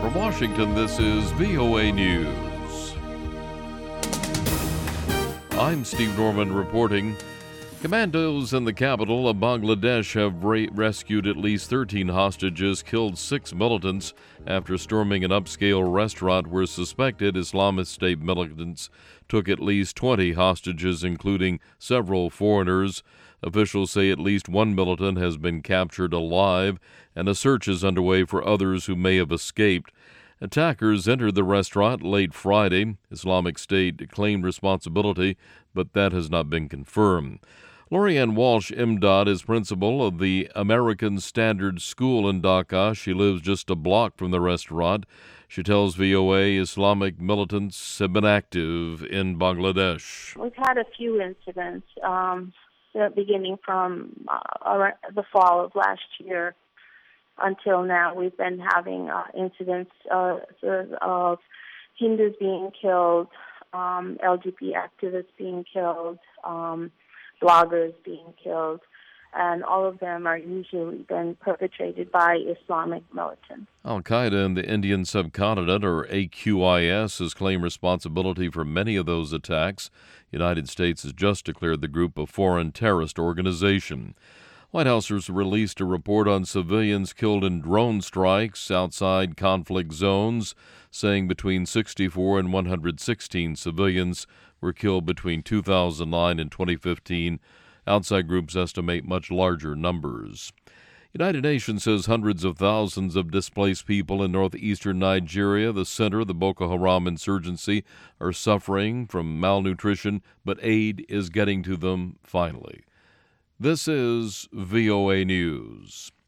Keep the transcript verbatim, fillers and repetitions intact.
From Washington, this is V O A News. I'm Steve Norman reporting. Commandos in the capital of Bangladesh have ra- rescued at least thirteen hostages, killed six militants after storming an upscale restaurant where suspected Islamic State militants took at least twenty hostages, including several foreigners. Officials say at least one militant has been captured alive, and a search is underway for others who may have escaped. Attackers entered the restaurant late Friday. Islamic State claimed responsibility, but that has not been confirmed. Lorianne Walsh Imdad is principal of the American Standard School in Dhaka. She lives just a block from the restaurant. She tells V O A Islamic militants have been active in Bangladesh. We've had a few incidents, um, beginning from uh, the fall of last year until now. We've been having uh, incidents uh, of Hindus being killed, um, L G B T activists being killed, um, bloggers being killed, and all of them are usually been perpetrated by Islamic militants. Al-Qaeda in the Indian subcontinent, or A Q I S, has claimed responsibility for many of those attacks. The United States has just declared the group a foreign terrorist organization. White House has released a report on civilians killed in drone strikes outside conflict zones, saying between sixty-four and one hundred sixteen civilians were killed between two thousand nine and twenty fifteen. Outside groups estimate much larger numbers. United Nations says hundreds of thousands of displaced people in northeastern Nigeria, the center of the Boko Haram insurgency, are suffering from malnutrition, but aid is getting to them finally. This is V O A News.